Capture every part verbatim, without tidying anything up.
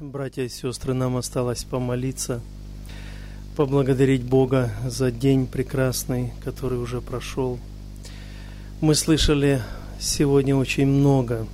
Братья и сестры, нам осталось помолиться, поблагодарить Бога за день прекрасный, который уже прошел. Мы слышали сегодня очень много.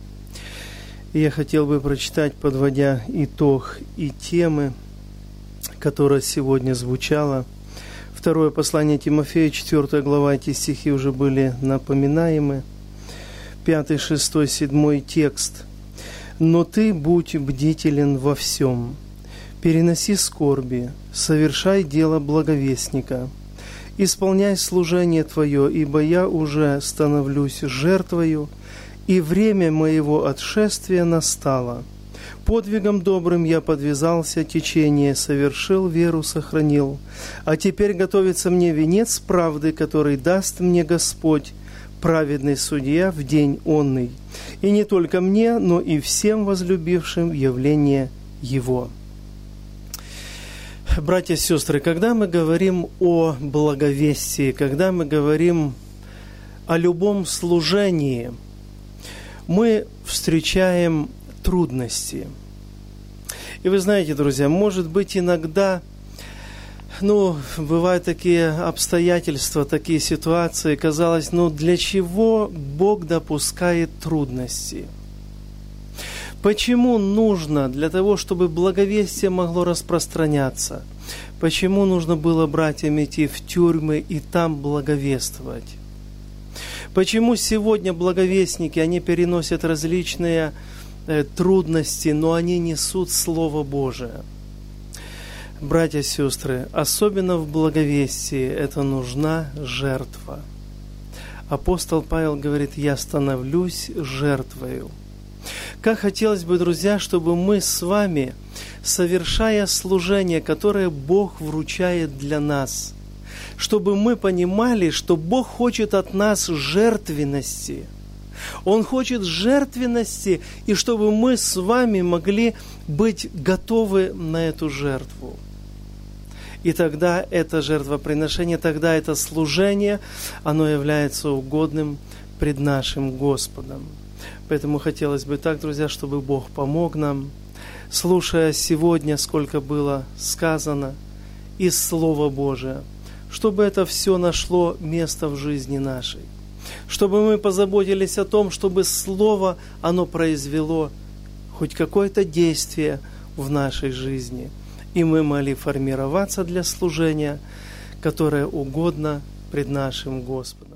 И я хотел бы прочитать, подводя итог и темы, которая сегодня звучала. Второе послание Тимофея, четвёртая глава, эти стихи уже были напоминаемы. Пятый, шестой, седьмой текст. «Но ты будь бдителен во всем, переноси скорби, совершай дело благовестника, исполняй служение твое, ибо я уже становлюсь жертвою, и время моего отшествия настало. Подвигом добрым я подвязался, течение совершил, веру сохранил. А теперь готовится мне венец правды, который даст мне Господь, праведный судья в день онный, и не только мне, но и всем возлюбившим явление Его». Братья и сестры, когда мы говорим о благовестии, когда мы говорим о любом служении, мы встречаем трудности. И вы знаете, друзья, может быть, иногда, ну, бывают такие обстоятельства, такие ситуации, казалось, ну, для чего Бог допускает трудности? Почему нужно для того, чтобы благовестие могло распространяться? Почему нужно было братьям идти в тюрьмы и там благовествовать? Почему сегодня благовестники, они переносят различные э, трудности, но они несут Слово Божие? Братья и сестры, особенно в благовестии это нужна жертва. Апостол Павел говорит: «Я становлюсь жертвою». Как хотелось бы, друзья, чтобы мы с вами, совершая служение, которое Бог вручает для нас, чтобы мы понимали, что Бог хочет от нас жертвенности. Он хочет жертвенности, и чтобы мы с вами могли быть готовы на эту жертву. И тогда это жертвоприношение, тогда это служение, оно является угодным пред нашим Господом. Поэтому хотелось бы так, друзья, чтобы Бог помог нам, слушая сегодня, сколько было сказано из Слова Божия, чтобы это все нашло место в жизни нашей, чтобы мы позаботились о том, чтобы Слово, оно произвело хоть какое-то действие в нашей жизни, и мы могли формироваться для служения, которое угодно пред нашим Господом.